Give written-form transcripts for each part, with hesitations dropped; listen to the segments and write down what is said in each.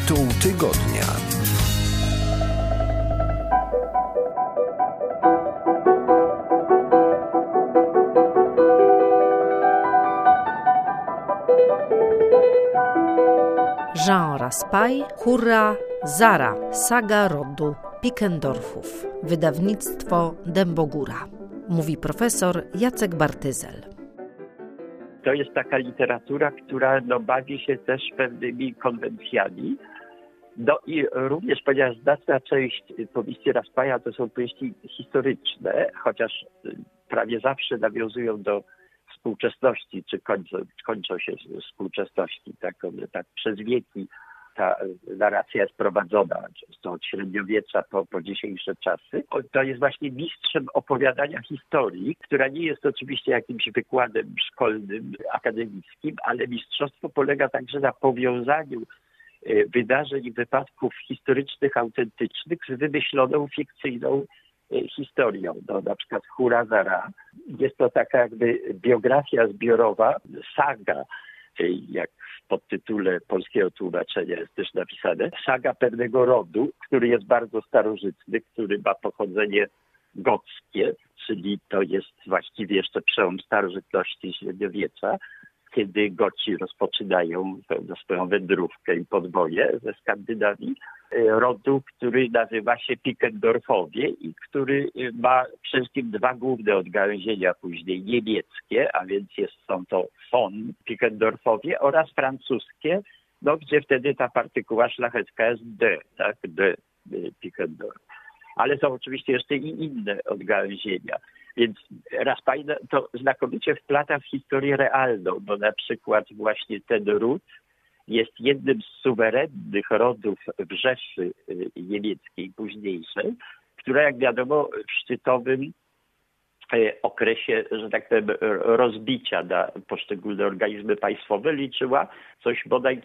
Tytuł tygodnia. Jean Raspail, Hurra, Zara, saga rodu Pickendorfów, wydawnictwo Dębogóra. Mówi profesor Jacek Bartyzel. To jest taka literatura, która bawi się też pewnymi konwencjami. I również, ponieważ znaczna część powieści Raspaila to są powieści historyczne, chociaż prawie zawsze nawiązują do współczesności, czy kończą się z współczesności. Tak przez wieki ta narracja jest prowadzona, często od średniowiecza po dzisiejsze czasy. To jest właśnie mistrzem opowiadania historii, która nie jest oczywiście jakimś wykładem szkolnym, akademickim, ale mistrzostwo polega także na powiązaniu wydarzeń i wypadków historycznych, autentycznych z wymyśloną, fikcyjną historią. Na przykład Hurra, Zara. Jest to taka jakby biografia zbiorowa, saga, jak w podtytule polskiego tłumaczenia jest też napisane, saga pewnego rodu, który jest bardzo starożytny, który ma pochodzenie gockie, czyli to jest właściwie jeszcze przełom starożytności i średniowiecza, kiedy Goci rozpoczynają swoją wędrówkę i podboje ze Skandynawii, rodu, który nazywa się Pickendorfowie i który ma przede wszystkim dwa główne odgałęzienia później, niemieckie, a więc są to von Pickendorfowie, oraz francuskie, gdzie wtedy ta partykuła szlachecka jest de Pickendorf. Ale są oczywiście jeszcze i inne odgałęzienia. Więc Raspail to znakomicie wplata w historię realną, bo na przykład właśnie ten ród jest jednym z suwerennych rodów w Rzeszy Niemieckiej późniejszej, która, jak wiadomo, w szczytowym okresie, że tak powiem, rozbicia na poszczególne organizmy państwowe liczyła coś bodaj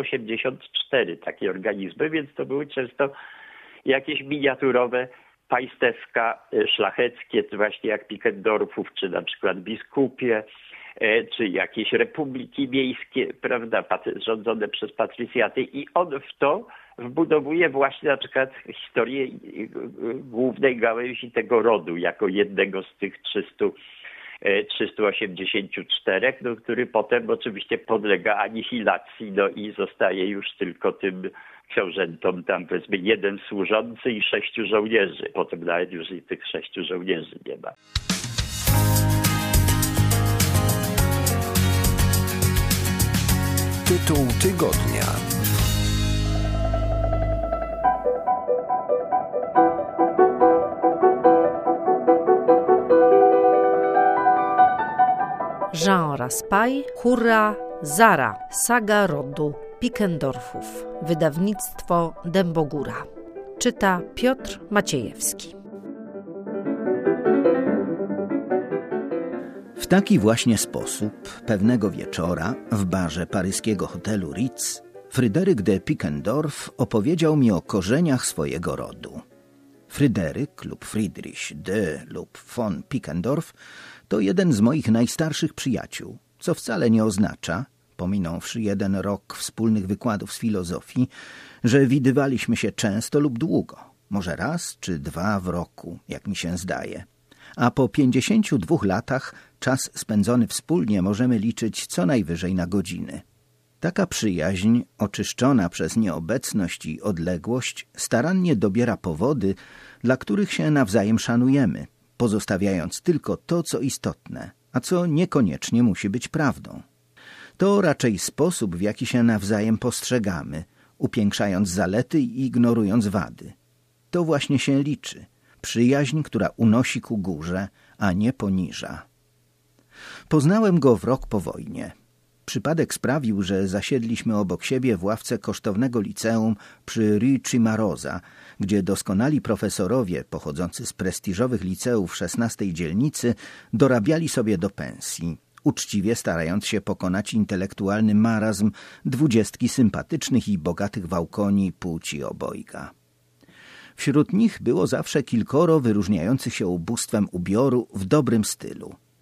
384 takie organizmy, więc to były często jakieś miniaturowe państewka szlacheckie, właśnie jak Pickendorfów, czy na przykład biskupie, czy jakieś republiki miejskie, prawda, rządzone przez patrycjaty. I on w to wbudowuje właśnie na przykład historię głównej gałęzi tego rodu, jako jednego z tych 384, który potem oczywiście podlega anihilacji, i zostaje już tylko tym książętom, tam powiedzmy jeden służący i 6 żołnierzy. Potem nawet już i tych 6 żołnierzy nie ma. Tytuł tygodnia. Jean Raspail, Hurra, Zara, saga rodu Pickendorfów, wydawnictwo Dębogóra. Czyta Piotr Maciejewski. W taki właśnie sposób pewnego wieczora w barze paryskiego hotelu Ritz Fryderyk de Pickendorf opowiedział mi o korzeniach swojego rodu. Fryderyk lub Friedrich de lub von Pickendorf to jeden z moich najstarszych przyjaciół, co wcale nie oznacza, pominąwszy 1 rok wspólnych wykładów z filozofii, że widywaliśmy się często lub długo, może raz czy 2 w roku, jak mi się zdaje. A po 52 latach czas spędzony wspólnie możemy liczyć co najwyżej na godziny. Taka przyjaźń, oczyszczona przez nieobecność i odległość, starannie dobiera powody, dla których się nawzajem szanujemy, pozostawiając tylko to, co istotne, a co niekoniecznie musi być prawdą. To raczej sposób, w jaki się nawzajem postrzegamy, upiększając zalety i ignorując wady. To właśnie się liczy. Przyjaźń, która unosi ku górze, a nie poniża. Poznałem go w rok po wojnie. Przypadek sprawił, że zasiedliśmy obok siebie w ławce kosztownego liceum przy Rue Cimarosa, gdzie doskonali profesorowie pochodzący z prestiżowych liceów XVI dzielnicy dorabiali sobie do pensji, uczciwie starając się pokonać intelektualny marazm 20 sympatycznych i bogatych wałkoni płci obojga. Wśród nich było zawsze kilkoro wyróżniających się ubóstwem ubioru w dobrym stylu.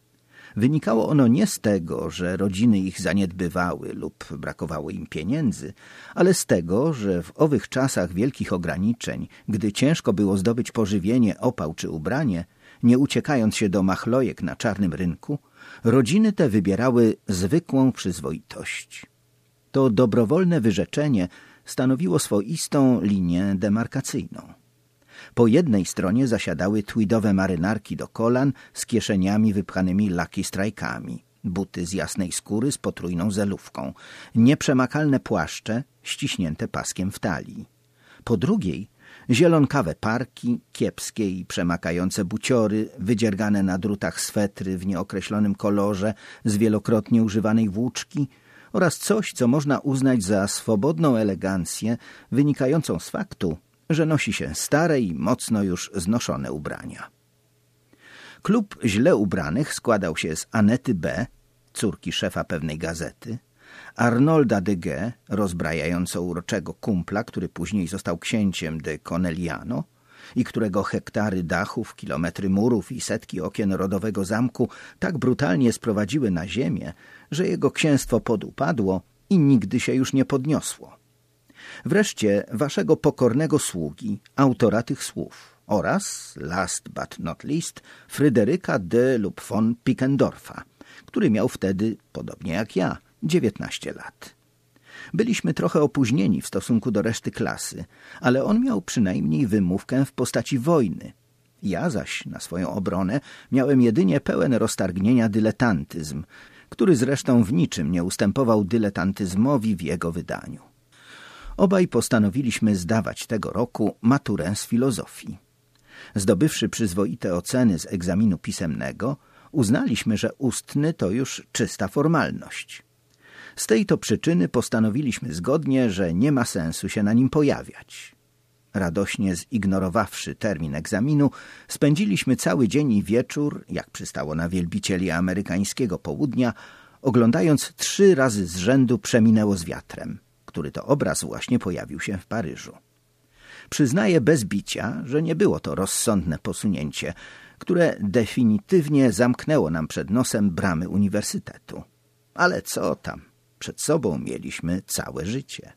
Wynikało ono nie z tego, że rodziny ich zaniedbywały lub brakowało im pieniędzy, ale z tego, że w owych czasach wielkich ograniczeń, gdy ciężko było zdobyć pożywienie, opał czy ubranie, nie uciekając się do machlojek na czarnym rynku, rodziny te wybierały zwykłą przyzwoitość. To dobrowolne wyrzeczenie stanowiło swoistą linię demarkacyjną. Po jednej stronie zasiadały tweedowe marynarki do kolan z kieszeniami wypchanymi Lucky Strike'ami, buty z jasnej skóry z potrójną zelówką, nieprzemakalne płaszcze ściśnięte paskiem w talii. Po drugiej zielonkawe parki, kiepskie i przemakające buciory, wydziergane na drutach swetry w nieokreślonym kolorze z wielokrotnie używanej włóczki oraz coś, co można uznać za swobodną elegancję wynikającą z faktu, że nosi się stare i mocno już znoszone ubrania. Klub źle ubranych składał się z Anety B., córki szefa pewnej gazety, Arnolda de G., rozbrajająco uroczego kumpla, który później został księciem de Conegliano i którego hektary dachów, kilometry murów i setki okien rodowego zamku tak brutalnie sprowadziły na ziemię, że jego księstwo podupadło i nigdy się już nie podniosło. Wreszcie waszego pokornego sługi, autora tych słów oraz, last but not least, Fryderyka de lub von Pickendorfa, który miał wtedy, podobnie jak ja, 19 lat. Byliśmy trochę opóźnieni w stosunku do reszty klasy, ale on miał przynajmniej wymówkę w postaci wojny. Ja zaś na swoją obronę miałem jedynie pełen roztargnienia dyletantyzm, który zresztą w niczym nie ustępował dyletantyzmowi w jego wydaniu. Obaj postanowiliśmy zdawać tego roku maturę z filozofii. Zdobywszy przyzwoite oceny z egzaminu pisemnego, uznaliśmy, że ustny to już czysta formalność. Z tej to przyczyny postanowiliśmy zgodnie, że nie ma sensu się na nim pojawiać. Radośnie zignorowawszy termin egzaminu, spędziliśmy cały dzień i wieczór, jak przystało na wielbicieli amerykańskiego południa, oglądając 3 razy z rzędu Przeminęło z wiatrem, który to obraz właśnie pojawił się w Paryżu. Przyznaję bez bicia, że nie było to rozsądne posunięcie, które definitywnie zamknęło nam przed nosem bramy uniwersytetu. Ale co tam, przed sobą mieliśmy całe życie.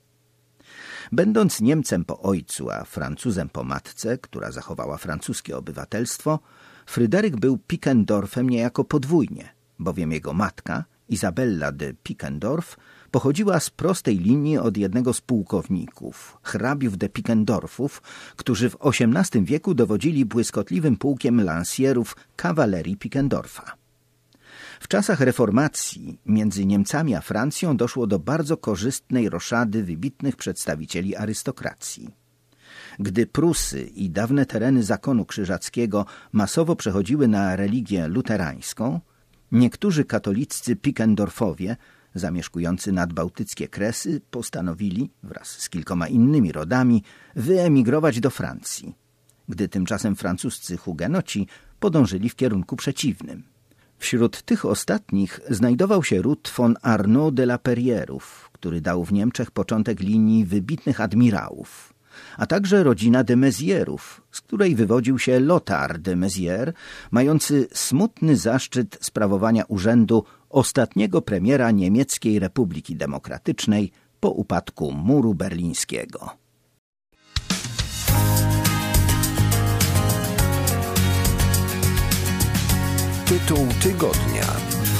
Będąc Niemcem po ojcu, a Francuzem po matce, która zachowała francuskie obywatelstwo, Fryderyk był Pickendorfem niejako podwójnie, bowiem jego matka, Izabella de Pickendorf, pochodziła z prostej linii od jednego z pułkowników, hrabiów de Pickendorfów, którzy w XVIII wieku dowodzili błyskotliwym pułkiem lansierów kawalerii Pickendorfa. W czasach reformacji między Niemcami a Francją doszło do bardzo korzystnej roszady wybitnych przedstawicieli arystokracji. Gdy Prusy i dawne tereny zakonu krzyżackiego masowo przechodziły na religię luterańską, niektórzy katoliccy Pickendorfowie zamieszkujący nadbałtyckie Kresy postanowili, wraz z kilkoma innymi rodami, wyemigrować do Francji, gdy tymczasem francuscy hugenoci podążyli w kierunku przeciwnym. Wśród tych ostatnich znajdował się ród von Arnaud de la Perrierów, który dał w Niemczech początek linii wybitnych admirałów, a także rodzina de Mézierów, z której wywodził się Lothar de Mézières, mający smutny zaszczyt sprawowania urzędu ostatniego premiera Niemieckiej Republiki Demokratycznej po upadku muru berlińskiego. Tytuł tygodnia.